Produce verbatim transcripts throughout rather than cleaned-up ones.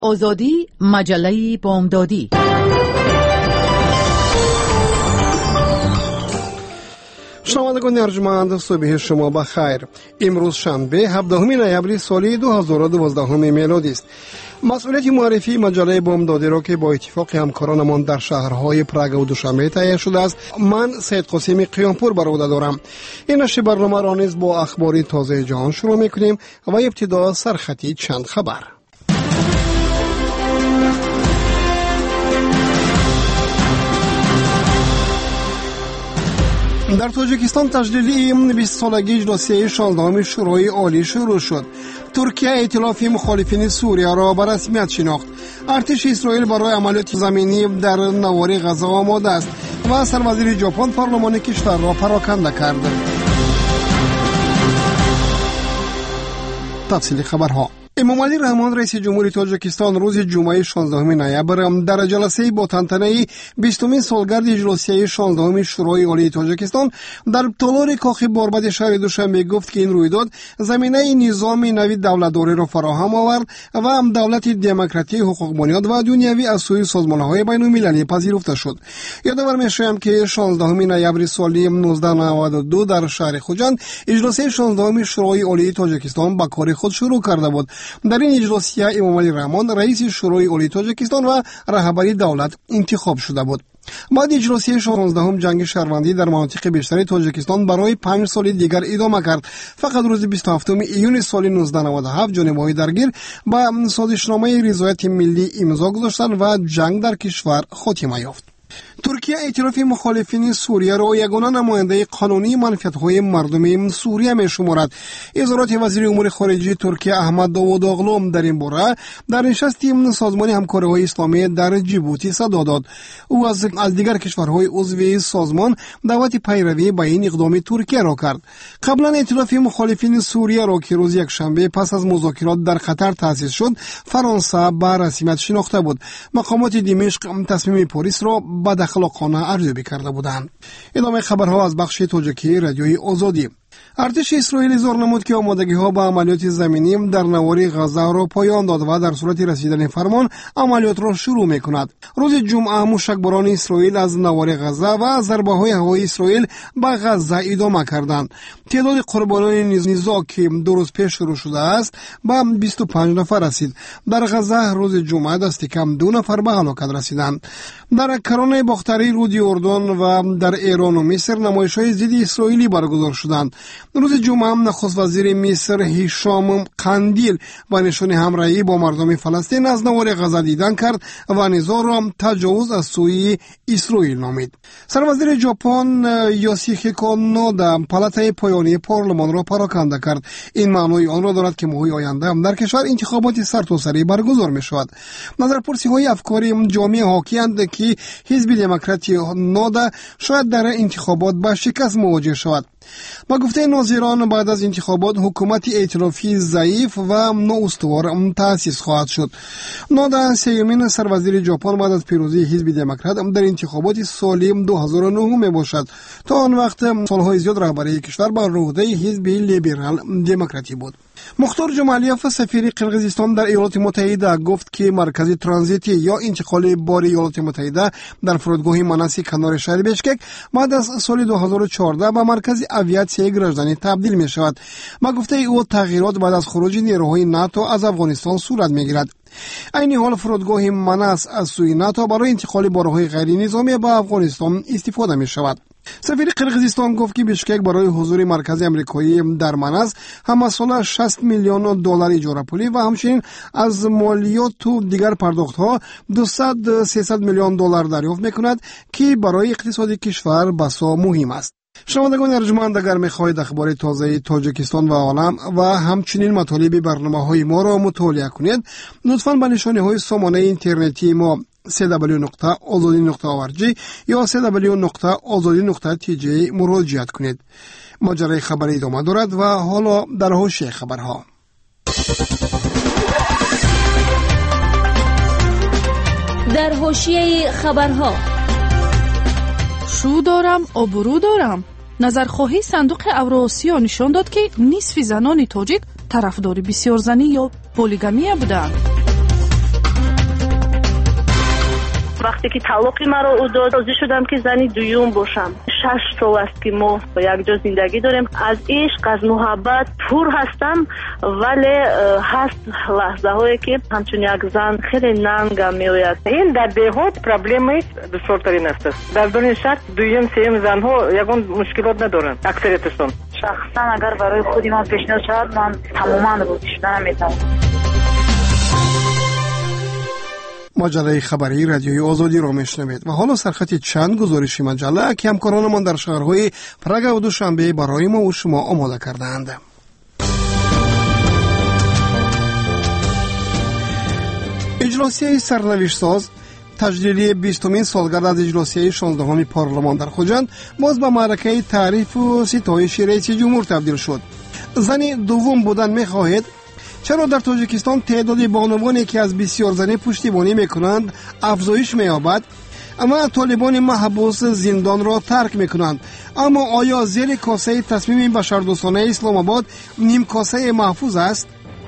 آزادی مجله بامدادی. شنوندگان ارجمند، صبح شما بخیر. امروز شنبه هفدهم نوامبر سال دو هزار و دوازده میلادی است. مسئولیت معرفی مجله بامدادی را که با اتفاق همکارانمان در شهرهای پراگ و دوشنبه تهیه شده است، من سید قاسم قیامپور بر عهده دارم. این نشر برنامه را نیز با اخبار تازه جهان شروع می‌کنیم و ابتدا سرخطی چند خبر. در تاجیکستان تجلیل بیست سالگی اجلاسی شانزدهم شورای عالی شروع شد. ترکیه ائتلاف مخالفین سوریه را به رسمیت شناخت. ارتش اسرائیل برای عملیات زمینی در نوار غزه آماده است و سروزیر ژاپن پارلمان کشور را پراکنده کرد. تفصیل خبرها. امام علی رحمان رئیس جمهوری تاجیکستان روز جمعه شانزدهم نوامبر در جلسه با تنتنه بیستمین سالگرد اجلاسی شانزدهم شورای عالی تاجیکستان در تالار کاخ باربد شهر دوشنبه گفت که این رویداد زمینه نظام نوی دولتداری را فراهم آورد و دولت دموکراتی، حقوق بنیاد و دنیوی از سوی سازمان‌های بین‌المللی پذیرفته شد. یادآور می‌شویم که شانزدهم نوامبر سال نوزده نود و دو در شهر خوجند اجلاسی شانزدهم شورای عالی تاجیکستان با کار خود شروع کرده بود. در این اجلاسی امام علی رحمان رئیس شورای عالی تاجیکستان و رهبری دولت انتخاب شده بود. بعد اجلاسی شانزدهم جنگ شهروندی در مناطق بیشتر تاجیکستان برای پنج سال دیگر ادامه کرد. فقط روز بیست و هفتم ایون سال نوزده نود و هفت جانبهای درگیر با سازشنامه رضایت ملی امضا گذاشتند و جنگ در کشور خاتمه یافت. ترکیه ائتلاف مخالفین سوریه را یگانه نماینده قانونی منفعت‌های مردم سوریه می‌شمارد. اظهارات وزیر امور خارجه ترکیه احمد داووداغلو در این باره در نشست سازمان همکاری‌های اسلامی در جیبوتی صدا داد. او از از دیگر کشورهای عضو سازمان دعوت پیروی به این اقدام ترکیه را کرد. قبلا ائتلاف مخالفین سوریه را که روز یکشنبه پس از مذاکرات در قطر تأسیس شد، فرانسه به رسمیت شناخته بود. مقامات دمشق تصمیم پاریس را به اخلاقانه ارزیابی کرده بودند. ادامه خبرها از بخش تاجیکی رادیوی آزادی. ارتش اسرائیل اظهار نمود که آمادگی‌ها به عملیات زمینی در نوار غزه را پایان داد و در صورت رسیدن فرمان عملیات را شروع می‌کند. روز جمعه موشکباران اسرائیل از نوار غزه و ضربه‌های هوایی اسرائیل به غزه ادامه کردند. تعداد قربانان نزاع که دو روز پیش شروع شده است به بیست و پنج نفر رسید. در غزه روز جمعه دست کم دو نفر به هلاکت رسیدند. در کرانه باختری رود اردن و در ایران و مصر نمایش‌های ضد اسرائیلی برگزار شدند. روز جمعه نخست وزیر مصر هیشام قندیل با نشان همراهی با مردم فلسطین از نوار غزه دیدن کرد و نزاع را تجاوز از سوی اسرائیل نامید. سروزیر ژاپن یوشیهیکو نودا پالاتای پایانی پارلمان را پراکنده کرد. این معنای آن را دارد که ماه‌های آینده در کشور انتخابات سرتاسری برگزار می‌شود. نظرپرسی‌های افکاری جامعه حاکی‌اند که حزب دموکراتی نودا شاید در انتخابات با شکست مواجه شود. با گفته ناظران بعد از انتخابات حکومت ائتلافی ضعیف و نااستوار تأسیس خواهد شد. نودا سیومین سروزیر ژاپن بعد از پیروزی حزب دموکرات در انتخابات سال دو هزار و نه می باشد. تا آن وقت سالهای زیاد رهبری کشور بر عهده حزب لیبرال دموکراتی بود. مختار جمالیف سفیر قرقیزستان در ایالات متحده گفت که مرکز ترانزیتی یا انتقال بار ایالات متحده در فرودگاه مناسی کنار شهر بشکک بعد از سال دو هزار و چهارده به مرکز اویاتسیای گرجدانی تبدیل می شود. با گفته او تغییرات بعد از خروج نیروهای ناتو از افغانستان صورت می گیرد. این حال فرودگاه مناس از سوی ناتو برای انتقال بارهای غیر نظامی به افغانستان استفاده می شود. سفیر قرقیزستان گفت که بشکک برای حضور مرکز امریکایی در مناس هم سال شصت میلیون دلار اجاره پولی و همچنین از مالیات و دیگر پرداخت‌ها دویست تا سیصد میلیون دلار دریافت می‌کند که برای اقتصاد کشور بسا مهم است. شنوندگان ارجمند، اگر می‌خواهید اخبار تازه تاجیکستان و عالم و همچنین مطالب برنامه‌های ما را مطالعه کنید، لطفاً به نشانه‌های سامانه اینترنتی ما سی دبلیو نقطه آزادی نقطه او آر جی یا سی دبلیو نقطه آزادی نقطه تی جی مراجعه کنید. ماجرای خبری ادامه دارد و حالا در حوزه خبرها. در حوزه خبرها شو دارم آبرو دارم. نظرخواهی صندوق اوراسیا نشان داد که نصف زنان تاجیک طرفدار بسیار زنی یا پولیگامی بودند. وقتی که طلاق مرا او داد راضی شدم که زنی دوم باشم. شش سال است که ما با یک جا زندگی داریم. از عشق از محبت پر هستم، ولی هست لحظه هایی که همچون یک زن خیلی ننگم میآید. این در دهات پرابلمی بسیارترین است. در دنیا شرط دویم سیم زنها یگان مشکلات ندارن اکثریتشون. شخصا اگر برای خودی من پیشنهاد شد من تماما رو شدن میتونم. مجله خبری رادیوی آزادی را میشنوید و حالا سرخط چند گزارش مجله که همکارانمان در شهرهای پراگ و دوشنبه برای ما و شما آماده کردند. اجلاسیه سرنوشت ساز تجلیلی بیستمین سالگرد از اجلاسیه شانزدهم پارلمان در خوجند باز به معرکه تعریف و ستایش رئیس جمهور تبدیل شد. زنی دوم بودن می‌خواهید؟ چرا در تاجیکستان تعداد بانوانی که از بسیار زنی پشتیبانی میکنند افزایش می‌یابد؟ اما طالبان محبوس زندان را ترک میکنند. اما آیا زیر کاسه تصمیم بشردوستانه اسلام آباد نیم کاسه محفوظ است؟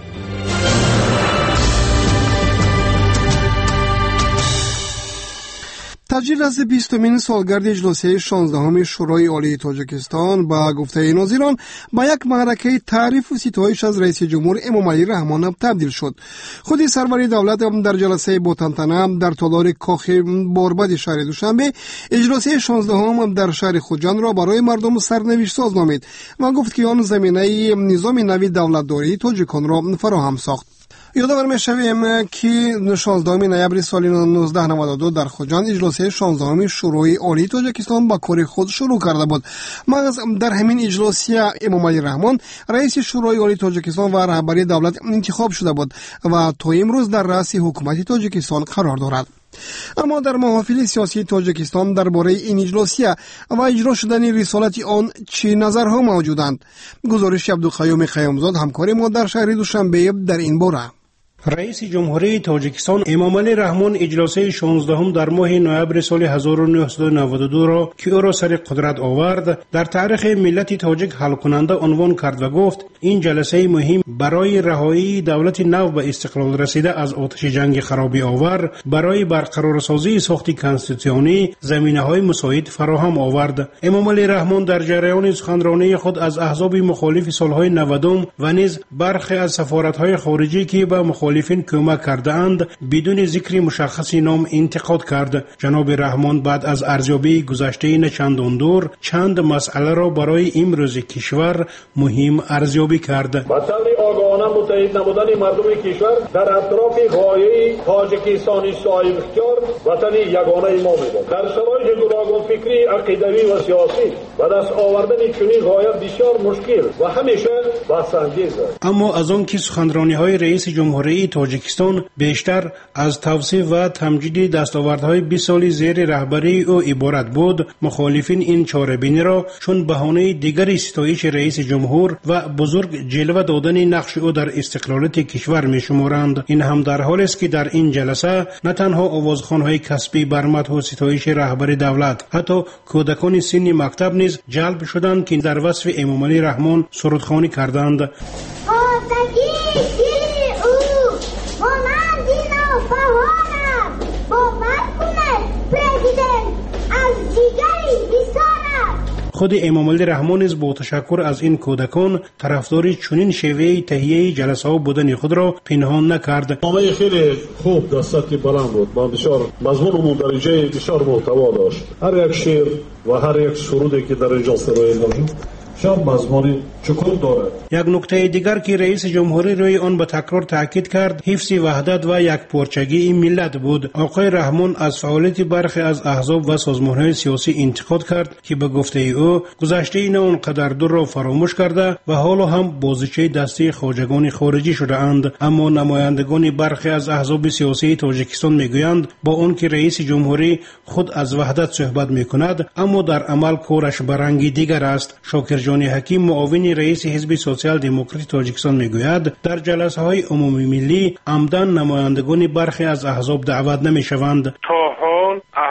تجلیل از بیستمین سالگرد اجلاسیه شانزدهم شورای عالی تاجیکستان با گفته ناظران با یک معرکه تعریف و ستایش از رئیس جمهور امامعلی رحمان تبدیل شد. خود سروری دولت در جلسه با تنتنه در تالار کاخ باربد شهر دوشنبه اجلاسیه شانزدهم در شهر خوجند را برای مردم سرنوشت ساز نامید و گفت که آن زمینه نظام نوی دولتداری تاجیکان را فراهم ساخت. یادآور می‌شویم که شانزدهم نوامبر سال نوزده نود و دو در خوجند اجلاسیه شانزدهم شورای عالی تاجیکستان با کار خود شروع کرده بود. مغز در همین اجلاسیه امامعلی رحمان رئیس شورای عالی تاجیکستان و رهبری دولت انتخاب شده بود و تا امروز در رأس حکومت تاجیکستان قرار دارد. اما در محافل سیاسی تاجیکستان درباره این اجلاسیه و اجرا شدن رسالت آن چه نظرها موجودند؟ گزارش عبدالقیوم خیامزاد همکار ما در شهر دوشنبه در این باره. رئیس جمهوری تاجیکستان امامعلی رحمان اجلاسه شانزدهم در ماه نوامبر سال هزار و نهصد و نود و دو را که او را سر قدرت آورد در تاریخ ملت تاجیک حل کننده عنوان کرد و گفت این جلسه مهم برای رهایی دولت نو به استقلال رسیده از آتش جنگ خرابی آور برای برقرارسازی ساخت کنستیتوسیونی زمینه‌های مساعد فراهم آورد. امامعلی رحمان در جریان سخنرانی خود از احزاب مخالف سالهای نودم و نیز برخی از سفارت‌های خارجی که به مخالفین کمک کرده اند بدون ذکر مشخص نام انتقاد کرد. جناب رحمان بعد از ارزیابی گذشته نچندان دور چند مسئله را برای امروز کشور مهم ارزیابی کرد. با طور آگاهانه متحد نمودن مردم کشور در اطراف غایه تاجیکستانی صاحب اختیار وطن یگانه ما میباشد. در شرایط گوناگون فکری، عقیدوی و سیاسی و دست آوردن چنین غایه بسیار مشکل و همیشه بحث‌انگیز است. اما از آن که سخنرانی‌های رئیس جمهوری تاجیکستان بیشتر از توصیف و تمجید دستاوردهای بیست سالی زیر رهبری او عبارت بود، مخالفین این چاره‌بینی را چون بهانه دیگری ستایش رئیس جمهور و بزرگ جلوه دادن نقش او در استقلالیت کشور می‌شمارند. این هم در حالی است که در این جلسه نه تنها آوازخوان‌های کسبی بر مدح و ستایش رهبر دولت، حتی کودکان سن مکتب نیز جلب شدند که در وصف امامعلی رحمان سرودخوانی کردند. خود امامعلی رحمان نیز با تشکر از این کودکان طرفدار چنین شیوه تهیه جلسه ها بودن خود را پنهان نکرد. نامه خیلی خوب در سطح بلند بود، با بسیار مضمون و درجه بسیار محتوا داشت. هر یک شعر و هر یک سرودی که در اینجا سرایی داشت شب مضمون چکون دارد. یک نکته دیگر که رئیس جمهوری روی آن به تکرار تاکید کرد حفظ وحدت و یک پارچگی ملت بود. آقای رحمان از فعالیت برخی از احزاب و سازمان‌های سیاسی انتقاد کرد که به گفته او گذشته این آنقدر دور را فراموش کرده و حالا هم بازیچه دسته خواجگان خارجی شده اند. اما نمایندگان برخی از احزاب سیاسی تاجیکستان میگویند با آن که رئیس جمهوری خود از وحدت صحبت میکند اما در عمل کارش برنگی دیگر است. شاکر جان حکیم معاون رئیس حزب سوسیال دموکرات تاجیکستان میگوید در جلسه های عمومی ملی عمدن نمایندگان برخی از احزاب دعوت نمیشوند. تا حال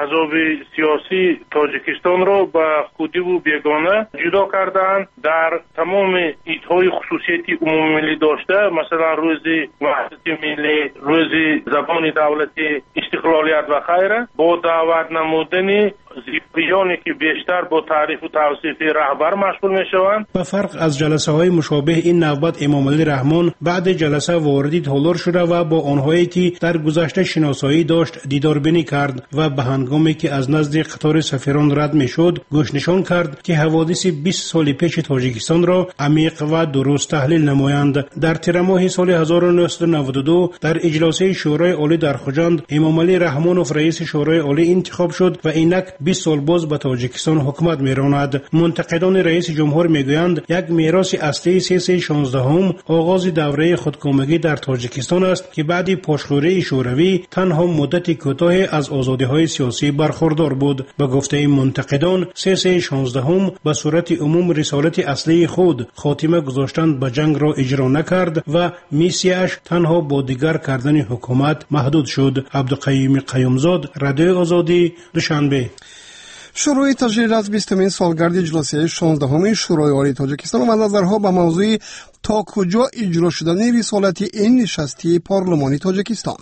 احزاب سیاسی تاجیکستان را به خودی و بیگانه جدا کردند. در تمام ایدهای خصوصیتی عمومی ملی داشته، مثلا روز وحدت ملی، روز زبان دولتی، استقلالیت و غیره، با دعوت نمودن زیبایانی که بیشتر با تعریف و توصیف رهبر مشغول میشوند. به فرق از جلسه های مشابه، این نوبت امام علی رحمان بعد جلسه واردی تالار شده و با آنهایی که در گذشته شناسایی داشت دیداربینی کرد و به هنگامی که از نزد قطار سفیران رد میشد گوش نشان کرد که حوادث بیست سال پیش تاجیکستان را عمیق و درست تحلیل نمایند. در تیر ماه سال هزار و نهصد و نود و دو در اجلاس شورای عالی در خوجند امام علی رحمانوف رئیس شورای عالی انتخاب شد و اینک بیست سال باز به تاجیکستان حکومت میراند. منتقدان رئیس جمهور میگویند یک میراث اصلی سه شانزدهم آغاز دوره خودکامگی در تاجیکستان است که بعد پاشخوری شوروی تنها مدت کوتاه از آزادی‌های سیاسی برخوردار بود. به گفته این منتقدان سه شانزدهم به صورت عموم رسالت اصلی خود خاتمه گذاشتن به جنگ را اجرا نکرد و میسیاش تنها با دیگر کردن حکومت محدود شد. عبدالقیوم قیومزاد، رادیو آزادی، دوشنبه. شروع تجلیل از بیستمین سالگرد اجلاسی شانزدهم شورای عالی تاجیکستان و نظرها به موضوع تا کجا اجرا شدن رسالت این نشستی پارلمانی تاجیکستان.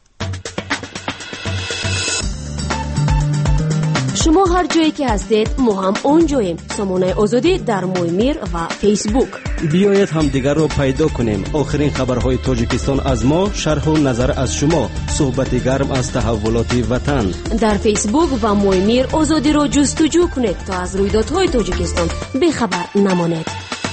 شما هر جایی که هستید ما هم اونجاییم. سامانه آزادی در مویمیر و فیسبوک. بیایید هم دیگر رو پیدا کنیم. آخرین خبرهای تاجیکستان از ما، شرح و نظر از شما، صحبت گرم از تحولات وطن. در فیسبوک و مویمیر آزادی رو جستجو کنید تا از رویدادهای تاجیکستان بخبر نمانید.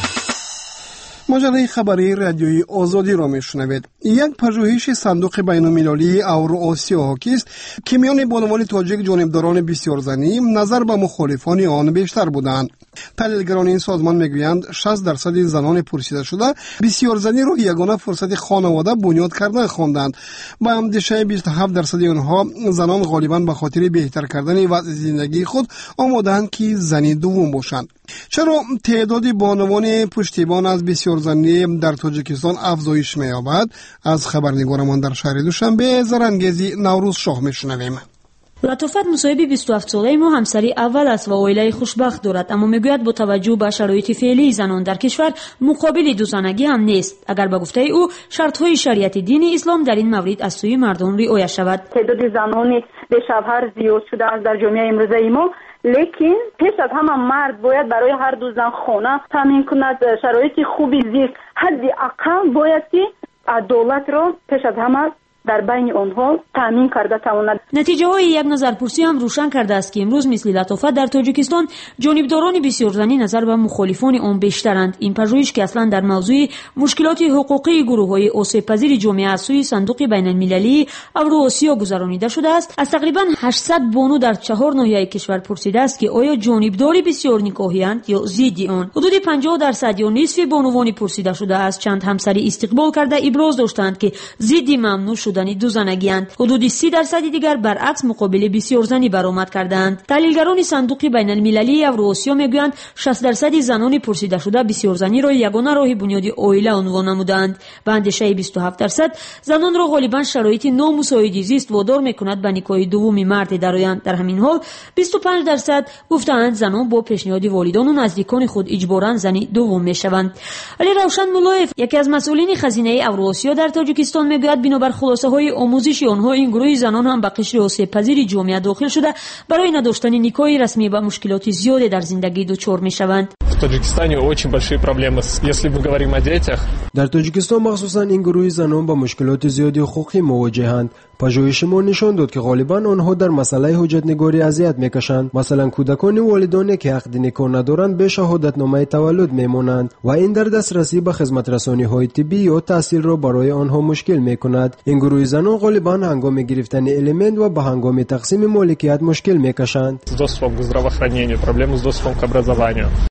مجله خبری رادیوی آزادی را میشنوید. یک پژوهش صندوق بین‌المللی اوراسیا حاکی است که میان بانوان تاجیک جانبداران بسیار زنی نظر به مخالفان آن بیشتر بودند. تحلیلگران این سازمان میگویند شصت درصد زنان پرسیده شده بسیار زنی را یگانه فرصت خانواده بنیاد کردن خواندند. با اندیشه بیست و هفت درصد آنها زنان غالبا به خاطر بهتر کردن وضع زندگی خود آماده‌اند که زنی دوم باشند. چرا تعداد بانوان پشتیبان از بسیار زنی در تاجیکستان افزایش می‌یابد؟ از خبرنگارمان در شهر دوشنبه زرنگیزی نوروز شاه میشنویم. لطافت مصاحب بیست و هفت ساله ما همسری اول است و عائله خوشبخت دارد، اما میگوید با توجه به شرایط فعلی زنان در کشور مقابل دو زنگی هم نیست اگر به گفته او شرط‌های شریعت دین اسلام در این مورد از سوی مردم رعایت شود. تعداد زنان بی‌شوهر زیاد شده است در جامعه امروزه ما، لیکن پیش از همه مرد باید برای هر دو زن خانه تامین کند، شرایط خوبی زیست. حدی اقل باید که عدالت را پیش از همه در بین آنها تامین کرده تواند. نتیجه های یک نظرپرسی هم روشن کرده است که امروز مثل لطافت در تاجیکستان جانبداران بسیار زنی نظر به مخالفان آن بیشترند. این پژوهش که اصلا در موضوع مشکلات حقوقی گروه های آسیب پذیر جامعه از سوی صندوق بین المللی اوراسیا گذرانیده شده است، از تقریبا هشتصد بانو در چهار ناحیه کشور پرسیده است که آیا جانبداری بسیار نکاحی‌اند یا ضد آن. حدود پنجاه درصد یا نصف بانوان پرسیده شده است چند همسری استقبال کرده ابراز داشتند که ضد ممنوع شدن دو زنگی‌اند. حدود سی درصد دیگر برعکس مقابل بسیار زنی برآمد کردند. تحلیلگران صندوق بین المللی اوراسیا میگویند شصت درصد زنان پرسیده شده بسیار زنی را یگانه راه بنیادی عائله عنوان نمودند. به اندیشه بیست و هفت درصد زنان را غالبا شرایط نامساعد زیست وادار میکند به نکاح دوم مرد درآیند. در همین حال بیست و پنج درصد گفتند زنان با پیشنهاد والدان و نزدیکان خود اجباراً زنی دوم میشوند. علی روشن ملایف یکی از مسئولین خزینه اوراسیا در تاجیکستان میگوید بنابر خلاصه های آموزشی آنها این گروه زنان هم به قشر آسیب پذیر جامعه داخل شده برای نداشتن نکاح رسمی با مشکلات زیادی در زندگی دچار میشوند. В Таджикистане очень большие проблемы, если мы говорим о детях. در تاجیکستان مخصوصا این گروه زنان با مشکلات زیادی حقوقی مواجهند. پژوهش ما نشان داد که غالبا آنها در مسئله حجت نگاری اذیت میکشند. مثلا کودکان والدانی که عقد نکاح ندارند به شهادتنامه تولد میمانند و این در دسترسی به خدمت رسانی های طبی یا تحصیل را برای آنها مشکل میکند. این گروه زنان غالبا هنگام گرفتن الیمنت و به هنگام تقسیم مالکیت مشکل میکشند. С доступом к здравоохранению, проблемы с доступом к образованию.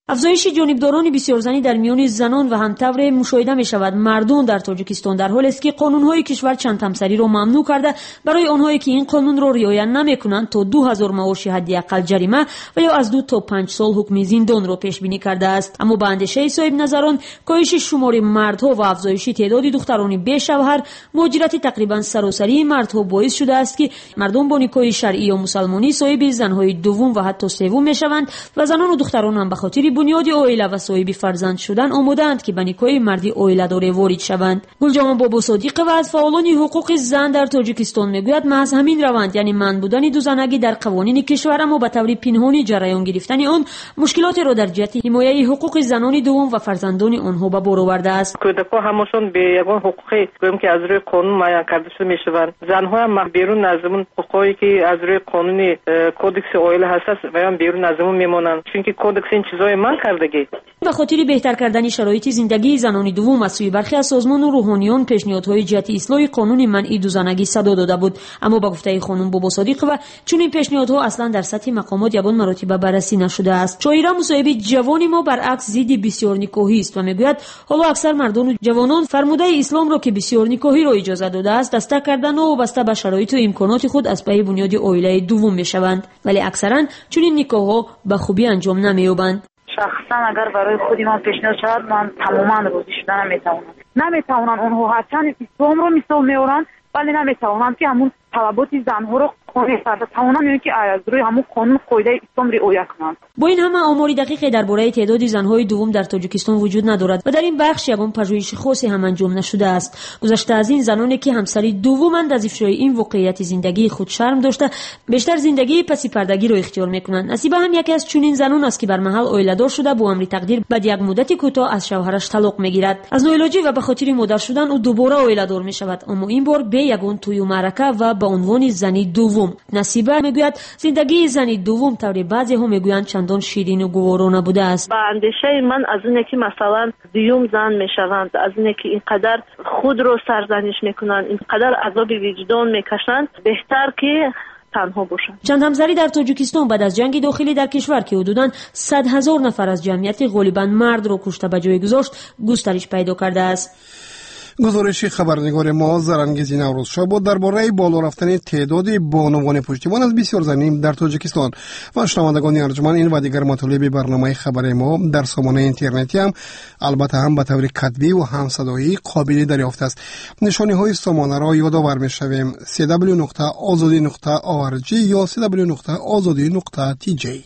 افزایش جانبداران بسیارزنی در میان زنان و همطور مشاهده می شود مردم در تاجیکستان در حالی است که قانون‌های کشور چند همسری را ممنوع کرده برای آنهایی که این قانون را رعایت نمی‌کنند تا دو هزار معاش حداقل جریمه و یا از دو تا پنج سال حکم زندان را پیش بینی کرده است. اما به اندیشه صاحب نظران کاهش شمار مردها و افزایش تعداد دختران بی‌شوهر مهاجرت تقریبا سراسری مردها باعث شده است که مردم با نکاح شرعی یا مسلمانی صاحب زن‌های دوم و حتی سوم می‌شوند و زنان و دختران هم به خاطر بنیاد عائله و صاحب فرزند شدن آماده‌اند که به نکاح مردی عائله‌دار وارد شوند. گلجهان بابا صادق و از فعالان حقوق زن در تاجیکستان میگوید محض همین روند یعنی من بودن دو زنگی در قوانین کشور اما به طور پنهانی جریان گرفتن آن مشکلات را در جهت حمایت حقوق زنان دوم و فرزندان آنها به بار آورده است. کودکان همشون به یگان حقوقی گویم که از روی قانون معین کرده شده میشوند. زنها هم بیرون از اون حقوقی که از روی قانون کودکس عائله هست و هم بیرون از اون میمونند چون که کودکس این چیزای من کردگی. به خاطر بهتر کردن شرایط زندگی زنان دوم از سوی برخی از سازمان و روحانیون پیشنهادهای جهت اصلاح قانون منع دو زنگی صدا داده بود، اما با گفته خانم بابا صادق و چون این پیشنهادها اصلا در سطح مقامات یگان مراتب بررسی نشده است. شاعره مصاحب جوان ما برعکس ضد بسیار نکاحی است و میگوید حالا اکثر مردان و جوانان فرموده اسلام را که بسیار نکاحی را اجازه داده است دسته کردن و وابسته به شرایط و امکانات خود از پی بنیاد عائله دوم میشوند، ولی اکثرا چون این نکاحها به خوبی انجام نمییابند. شخصا اگر برای خودی من پیشنهاد شود من تماما روزی شدن نمیتوانم نمیتوانند اونها هرچند اسلام رو مثال میارن ولی نمیتوانند که همون طلبات زنها رو قانع کرده توانند یعنی که از روی همون قانون قاعده اسلام رعایت کنند. با این همه آماری دقیق درباره تعداد زنهای دوم در تاجیکستان وجود ندارد و در این بخش یگان پژوهش خاصی هم انجام نشده است. گذشته از این زنانی که همسری دومند از افشای این واقعیت زندگی خود شرم داشته بیشتر زندگی پسی پردگی را اختیار میکنند. نصیبه هم یکی از چنین زنان است که بر محل عائله‌دار شده با امر تقدیر بعد یک مدت کوتاه از شوهرش طلاق میگیرد. از ناعلاجی و به خاطر مادر شدن او دوباره عائله‌دار میشود، اما این بار به یگان توی معرکه و به عنوان زنی دوم. نصیبه میگوید زندگی زنی دوم طوری بعضی ها میگویند چندان شیرین و گوارا نبوده است. با اندیشه من از اینه که مثلا دیوم زن میشوند، از اینه که اینقدر خود رو سرزنش میکنند، اینقدر عذاب وجدان میکشند، بهتر که تنها باشند. چند همسری در تاجیکستان بعد از جنگ داخلی در کشور که حدوداً صد هزار نفر از جمعیت غالباً مرد را کشته به جای گذاشت گسترش پیدا کرده است. گزارش خبرنگار ما زرانگیزی نوروزشاه بود درباره بالا رفتن تعداد بانوان پشتیبان از بسیار زنی در تاجیکستان. و شنوندگان ارجمند این و دیگر مطالب برنامه خبر ما در سامانه اینترنتی هم البته هم به طور کتبی و هم صدایی قابل دریافت است. نشانی های سامانه را یادآور می‌شویم سی دبلیو نقطه آزادی نقطه او آر جی یا سی دبلیو نقطه آزادی نقطه تی جی.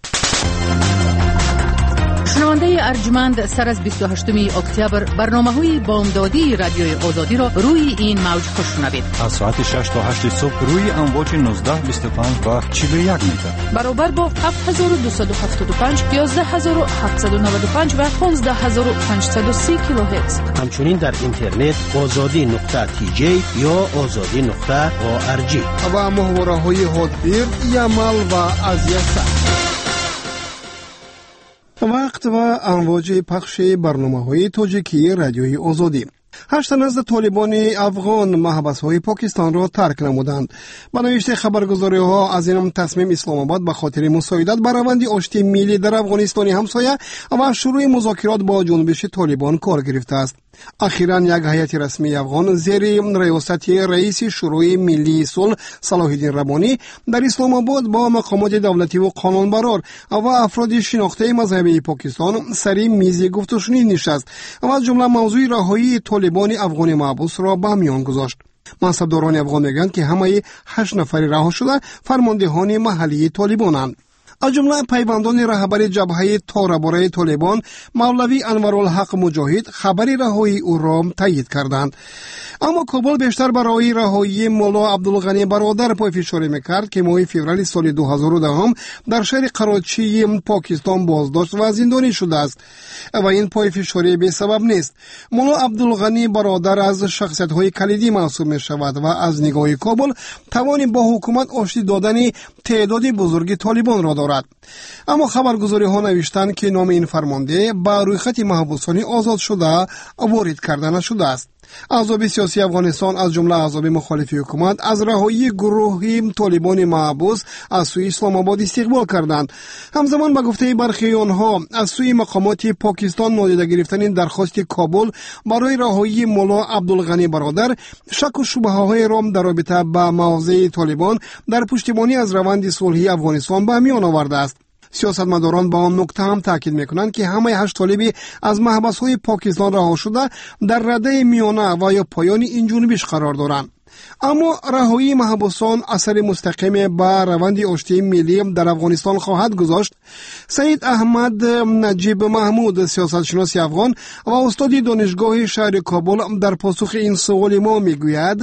شنونده ارجمند سر از بیست و هشتم اکتبر برنامه‌های بامدادی رادیوی آزادی را روی این موج بشنوید. از ساعت شش تا هشت صبح روی امواج نوزده بیست و پنج و چهل و یک متر برابر با هفت هزار و دویست و هفتاد و پنج، یازده هزار و هفتصد و نود و پنج و پانزده هزار و پانصد و سی کیلوهرتز. همچنین در اینترنت آزادی نقطه تی جی یا آزادی نقطه او آر جی و محورهای هاتبیر، یمل و ازیسا. وقت و امواج پخش برنامه‌های تاجیکی رادیوی آزادی. هشت تن از طالبان افغان محبس‌های پاکستان را ترک نمودند. به نوشته خبرگزاری‌ها از این تصمیم اسلام آباد به خاطر مساعدت بر روند آشتی ملی در افغانستان همسایه و شروع مذاکرات با جنبش طالبان کار گرفته است. اخیراً یک هیئت رسمی افغان زیر ریاست رئیس شورای ملی صلح صلاح الدین ربانی در اسلام آباد با مقامات دولتی و قانونبرار و افراد شناخته مذهبی پاکستان سر میز گفت و شنید نشست و از جمله موضوع رهایی طالبان افغان محبوس را به میان گذاشت. منصبداران افغان میگویند که همه هشت نفر رها شده فرماندهان محلی طالبانند. از جمله پیوندان رهبر جبهه تارباره طالبان مولوی انورالحق مجاهد خبر رهایی او را تایید کردند. اما کابل بیشتر برای رهایی مولا عبدالغنی برادر پایفشاری میکرد که ماه فوریه سال دو هزار و ده در شهر کراچی پاکستان بازداشت و زندانی شده است و این پایفشاری بی سبب نیست. مولا عبدالغنی برادر از شخصیت‌های کلیدی محسوب می شود و از نگاه کابل توان با حکومت آشتی دادن تعداد بزرگ طالبان را دارد. اما خبرگزاری ها نوشتند که نام این فرمانده به روی خط محبوسان آزاد شده وارد کرده نشده است. احزاب سیاسی افغانستان از جمله احزاب مخالف حکومت از رهایی گروهی طالبان محبوس از سوی اسلام آباد استقبال کردند. همزمان به گفته برخی آنها از سوی مقامات پاکستان نادیده گرفتن درخواست کابل برای رهایی مولا عبدالغنی برادر شک و شبهه های را در رابطه با مواضع طالبان در پشتیبانی از روند صلحی افغانستان به میان آورده است. سیاستمداران با آن نکته هم تاکید میکنند که همه هشت طالبی از محبس‌های پاکستان رها شده در رده میانه و یا پایان این جنبش قرار دارند. اما رهایی محبوسان اثر مستقیم بر روند آشتی ملی در افغانستان خواهد گذاشت. سید احمد نجیب محمود، سیاستشناس افغان و استاد دانشگاه شهر کابل، در پاسخ این سوال ما میگوید: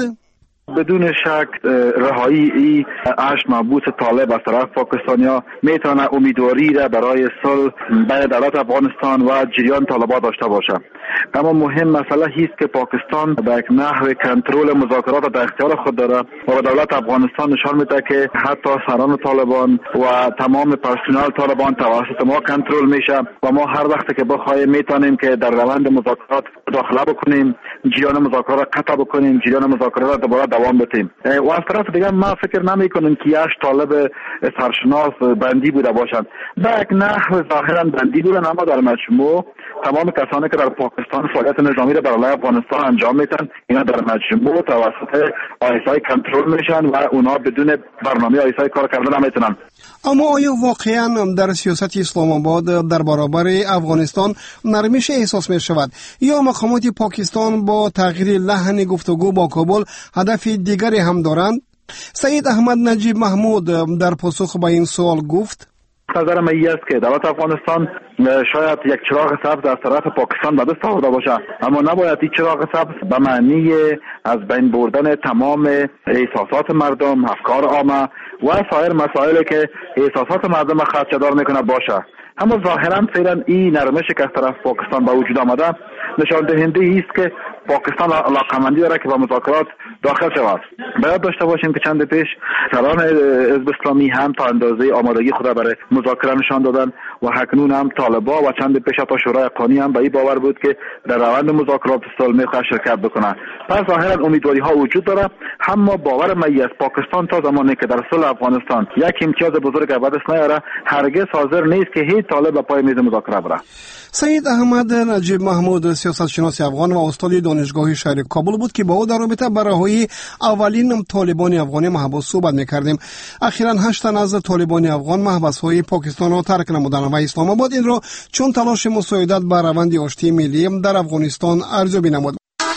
بدون شک رهایی ای هشت محبوس طالب از طرف پاکستانیا میتونه امیدواری را برای صلح بین دولت افغانستان و جریان طالبان داشته باشه. اما مهم مسئله هیست که پاکستان به یک نحو کنترل مذاکرات در اختیار خود داره و به دولت افغانستان نشان میده که حتی سران طالبان و تمام پرسنل طالبان توسط ما کنترل میشه و ما هر وقت که بخوایم میتونیم که در روند مذاکرات داخله بکنیم، جریان مذاکرات را قطع بکنیم، جریان مذاکرات را دوباره دوام بدیم. و از طرف دیگه ما فکر نمی کنیم که یک طالب سرشناس بندی بوده باشند. به یک نحو ظاهرا بندی بودن، اما در مجموع تمام کسانی که در پاکستان فعالیت نظامی را برای افغانستان انجام میدن، اینا در مجموع توسط آیسای کنترل میشن و اونا بدون برنامه آیسای کار کردن نمیتونن. اما آیا واقعا در سیاست اسلام آباد در برابر افغانستان نرمش احساس می شود یا مقامات پاکستان با تغییر لحن گفتگو با کابل هدف دیگری هم دارند؟ سید احمد نجیب محمود در پاسخ به این سوال گفت: نظر من است که دولت افغانستان شاید یک چراغ سبز از طرف پاکستان به دست آورده باشه، اما نباید این چراغ سبز به معنی از بین بردن تمام احساسات مردم، افکار عامه و سایر مسائلی که احساسات مردم خدشه‌دار میکنه باشه. اما ظاهرا فعلا این نرمشی که از طرف پاکستان به وجود آمده نشان دهنده است که پاکستان علاقه‌مندی داره که با مذاکرات داخل شود. باید داشته باشیم که چند پیش سران حزب اسلامی هم تا اندازه آمادگی خود برای مذاکره نشان دادن و اکنون هم طالبان و چند پیش تا شورای قانونی هم به این باور بود که در روند مذاکرات صلح میخواد شرکت بکنه. پس ظاهرا امیدواری ها وجود داره، اما باور من است پاکستان تا زمانی که در صلح افغانستان یک امتیاز بزرگ به دست نیاره هرگز حاضر نیست که هیچ طالب به پای میز مذاکره بره. سید احمد نجیب محمود، سیاستشناس افغان و استاد دانشگاه شهر کابل بود که با او در رابطه با رهایی اولین طالبان افغان محبوس صحبت می‌کردیم. اخیراً هشت تن از طالبان افغان محبس‌های پاکستان را ترک نمودند و اسلام آباد این را چون تلاش مساعدت بر روند آشتی ملی در افغانستان ارزیابی نمود.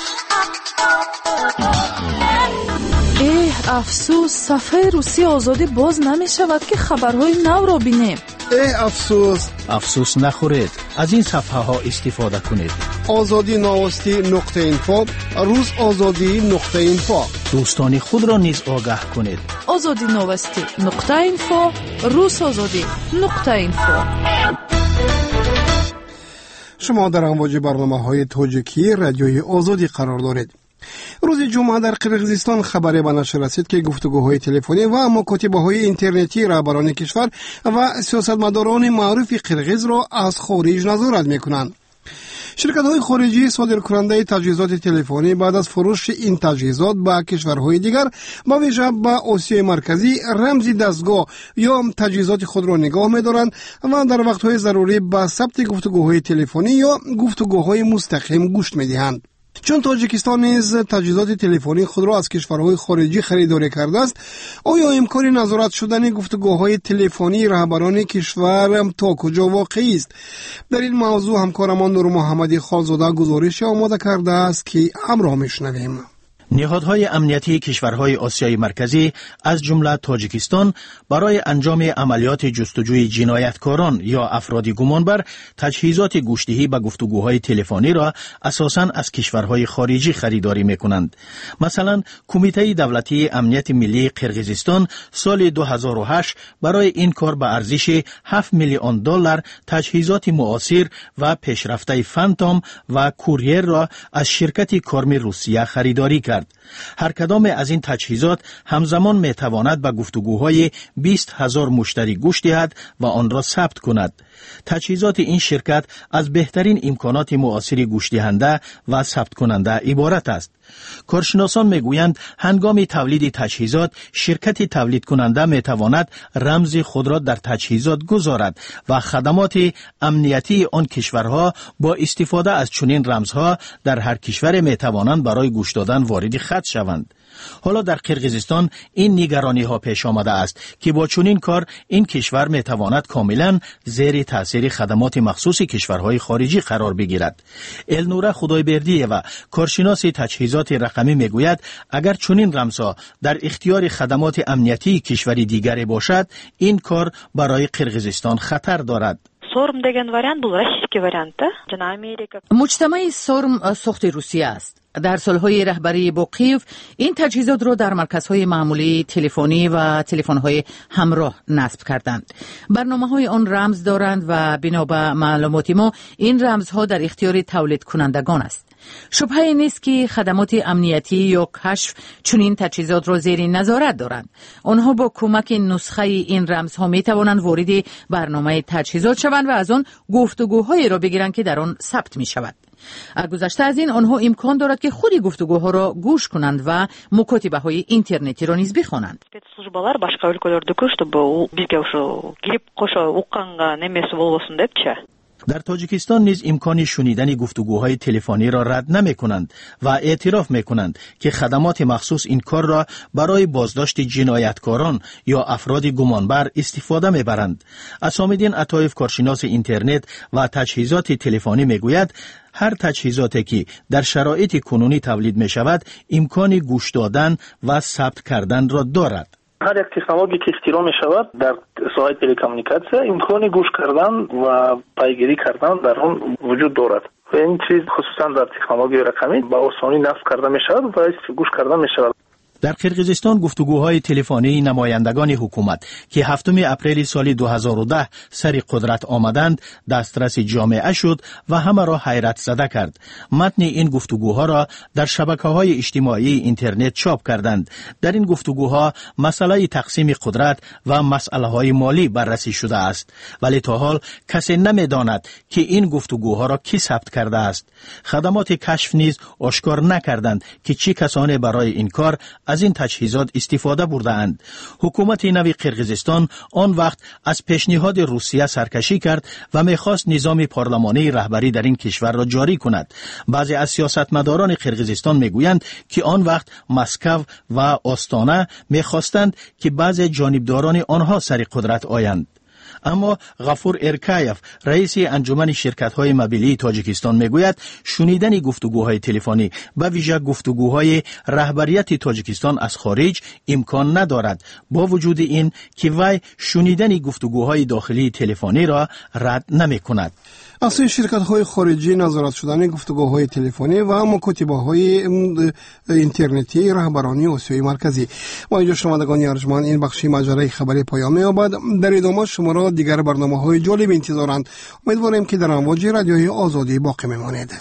افسوس، صفحه روسی آزادی باز نمی شود که خبرهای نو را بینیم. ای افسوس. افسوس نخورید، از این صفحه ها استفاده کنید. آزادی نوستی نقطه اینفو، روز آزادی نقطه اینفو. دوستان خود را نیز آگاه کنید. آزادی نوستی نقطه اینفو، روز آزادی نقطه اینفو. شما در امواج برنامه‌های تاجیکی رادیوی آزادی قرار دارید. روز جمعه در قرقیزستان خبری به نشر رسید که گفتگوهای تلفنی و مکاتبه‌های اینترنتی رهبران کشور و سیاستمداران معروف قرقیز را از خارج نظارت می‌کنند. شرکت‌های خارجی صادرکننده تجهیزات تلفنی بعد از فروش این تجهیزات به کشورهای دیگر با ویژه به آسیای مرکزی رمزی دستگاه یا تجهیزات خود را نگاه می‌دارند و در وقت‌های ضروری به ثبت گفتگوهای تلفنی یا گفتگوهای مستقیم گوش می‌دهند. چون تاجیکستان نیز تجهیزات تلفنی خود را از کشورهای خارجی خریداری کرده است، آیا امکان نظارت شدن گفتگوهای تلفنی رهبران کشور تا کجا واقعی است؟ در این موضوع همکارمان نور محمدی خالزاده گزارش آماده کرده است که همراه میشنویم. نهادهای امنیتی کشورهای آسیای مرکزی از جمله تاجیکستان برای انجام عملیات جستجوی جنایتکاران یا افراد گمان بر تجهیزات گوشدهی به گفتگوهای تلفنی را اساساً از کشورهای خارجی خریداری می‌کنند. مثلا کمیته دولتی امنیت ملی قرقیزستان سال دو هزار و هشت برای این کار به ارزش هفت میلیون دلار تجهیزات معاصر و پیشرفته فانتوم و کوریر را از شرکت کارمی روسیه خریداری کرد. کرد. هر کدام از این تجهیزات همزمان می تواند به گفتگوهای بیست هزار مشتری گوش دهد و آن را ثبت کند. تجهیزات این شرکت از بهترین امکانات معاصر گوش دهنده و ثبت کننده عبارت است. کارشناسان میگویند هنگام تولید تجهیزات شرکت تولید کننده می تواند رمز خود را در تجهیزات گذارد و خدمات امنیتی آن کشورها با استفاده از چنین رمزها در هر کشور می توانند برای گوش دادن وارد خط شوند. حالا در قرقیزستان این نگرانی ها پیش آمده است که با چنین کار این کشور می تواند کاملا زیر تاثیر خدمات مخصوص کشورهای خارجی قرار بگیرد. النوره خدایبردی و کارشناس تجهیزات رقمی می گوید اگر چنین رمزها در اختیار خدمات امنیتی کشوری دیگری باشد این کار برای قرقیزستان خطر دارد. سورم دگن وریانت بول روسیه وریانت جنا امریکا. مجتمع سورم ساخت روسیه است. در سالهای رهبری بوقیف این تجهیزات را در مرکزهای معمولی تلفنی و تلفن‌های همراه نصب کردند. برنامه‌های آن رمز دارند و بنا به معلومات ما این رمزها در اختیار تولید کنندگان است. شبهه نیست که خدمات امنیتی یا کشف چنین تجهیزات را زیر نظارت دارند. آنها با کمک نسخه این رمزها می توانند وارد برنامه تجهیزات شوند و از آن گفتگوهایی را بگیرند که در آن ثبت می شود. گذشته از این آنها امکان دارد که خودی گفتگوها را گوش کنند و مکاتبه های اینترنتی را نیز بخوانند. спецслужбалар башка өлкөлөрдүкү чтобы бизге ошо кирип кошо укканга немеси болбосун депчи. در تاجیکستان نیز امکان شنیدن گفتگوهای تلفنی را رد نمی کنند و اعتراف می کنند که خدمات مخصوص این کار را برای بازداشت جنایتکاران یا افراد گمانبر استفاده می برند. اسامالدین عطایف کارشناس اینترنت و تجهیزات تلفنی می گوید هر تجهیزاتی که در شرایط کنونی تولید می شود امکان گوش دادن و ثبت کردن را دارد. هر یک تکنولوژی که اختراع می شود در ساحه تلکومونیکاسیون امکان گوش کردن و پیگیری کردن در آن وجود دارد. و این چیز خصوصا در تکنولوژی رقمی با آسانی نصب کرده می شود و گوش کردن می شود. در قرقیزستان گفتگوهای تلفنی نمایندگان حکومت که هفتم اپریل سال دو هزار و ده سر قدرت آمدند دسترس جامعه شد و همه را حیرت زده کرد. متن این گفتگوها را در شبکه‌های اجتماعی اینترنت چاپ کردند. در این گفتگوها مسئله تقسیم قدرت و مسئله‌های مالی بررسی شده است، ولی تا حال کسی نمی‌داند که این گفتگوها را کی ثبت کرده است. خدمات کشف نیز آشکار نکردند که چه کسانی برای این کار از این تجهیزات استفاده برده‌اند. حکومت نو قرقیزستان آن وقت از پیشنهاد روسیه سرکشی کرد و می‌خواست نظام پارلمانی رهبری در این کشور را جاری کند. بعضی از سیاستمداران قرقیزستان میگویند که آن وقت مسکو و آستانه می‌خواستند که بعضی جانبداران آنها سر قدرت آیند. اما غفور ارکایف رئیس انجمن شرکت‌های موبیلی تاجیکستان میگوید شنیدن گفتگوهای تلفنی و ویژه گفتگوهای رهبریت تاجیکستان از خارج امکان ندارد، با وجود این که وی شنیدن گفتگوهای داخلی تلفنی را رد نمی‌کند. از سوی شرکت‌های خارجی نظارت شدن گفتگوهای تلفنی و مکاتبه‌های اینترنتی رهبرانی آسیای مرکزی. ما اینجا شنوندگان ارجمند این بخشی ماجرای خبری پایان می‌یابد. در ادامه شما را دیگر برنامه‌های جالب انتظارند. امیدواریم که در امواج رادیوی آزادی باقی بمانید.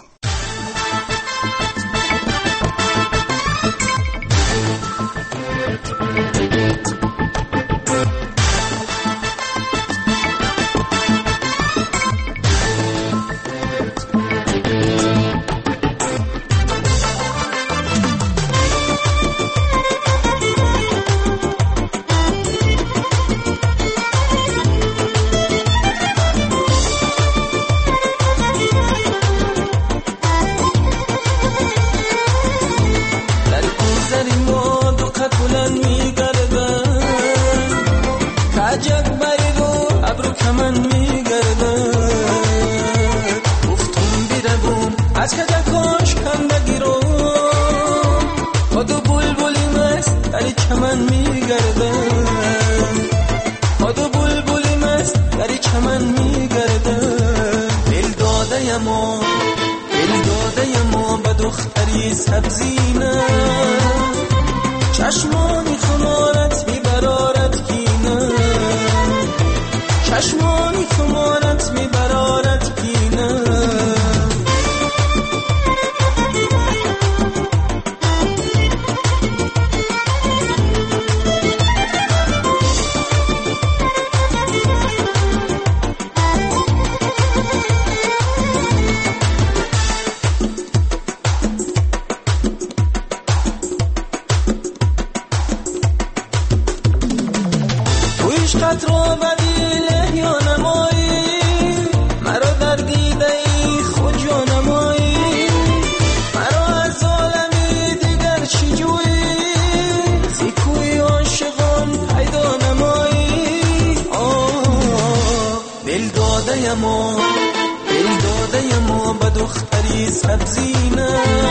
چشمانی خمارت میبرارت کینه چشمانی خمارت میبرارت کینه عشقت را بدیله یا نمایی مرا در دیده ای خود یا نمایی مرا از عالمی دیگر چی جویی زیکوی عاشقان پیدا نمایی دل داده ما دل داده ما به دختری سبزینه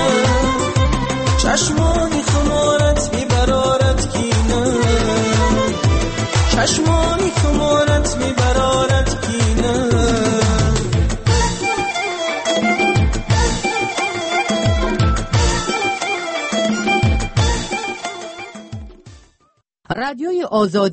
چشمانی خمارت می برارت کینه چشمانی خمارت می برارت کینه رادیوی آزادی